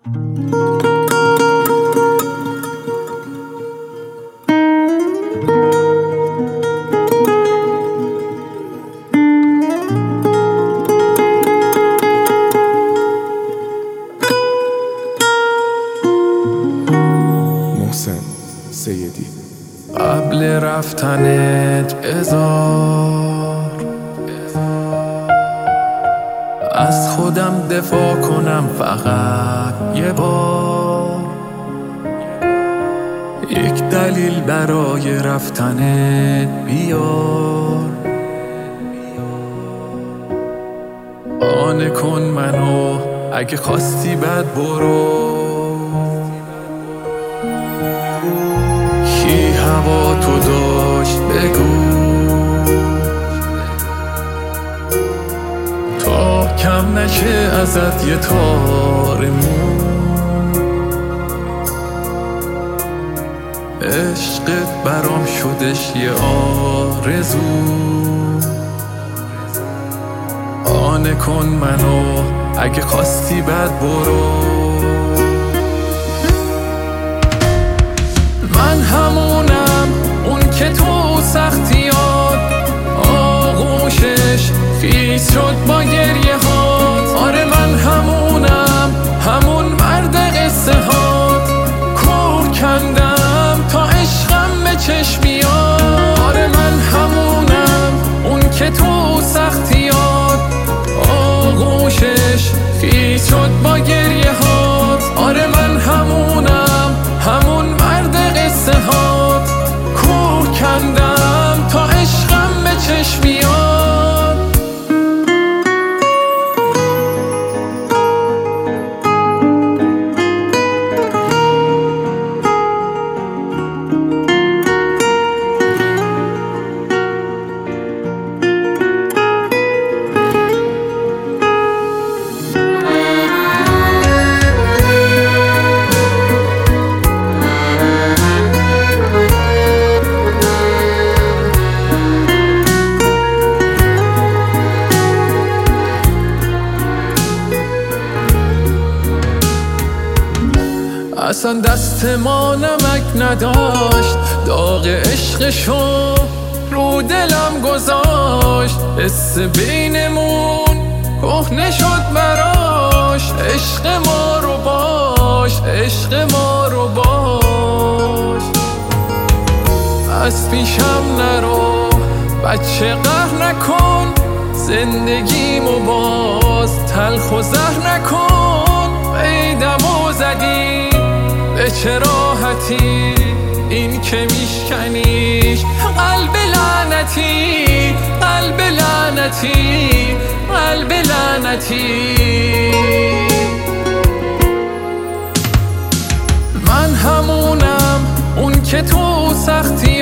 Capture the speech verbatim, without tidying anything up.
محسن سیدی. قبل رفتنت بذار از خودم دفاع کنم فقط یه بار، یک دلیل برای رفتنت بیار. قانع کن منو اگه خواستی بعد برو، کی هوا تو داشت بگو تا کم نشه ازت یه تار مو. عشقت برام شدش یه آرزو، قانع کن منو اگه خواستی بعد برو. من همونم اون که تو سختیات آغوشش خیس شد با گریه هات. آره من همونم همون مرد قصه هات، کوه کندم تا عشقم به چشم بیاد. آره من همونم اون که تو سختیات آغوشش خیس شد با گریه هات. آره من همونم همون مرد قصه هات، کوه کندم تا عشقم به چشم بیاد. اصلا دست ما نمک نداشت، داغ عشقشو رو دلم گذاشت. حس بینمون کهنه شد براش، عشق ما رو باش، عشق ما رو باش. از پیشم نرو بچه قهر نکن، زندگیمو باز تلخ و زهر نکن. قیدمو زدی به چه راحتی، این که میشکنیش قلب لعنتی، قلب لعنتی، قلب لعنتی. من همونم اون که تو سختی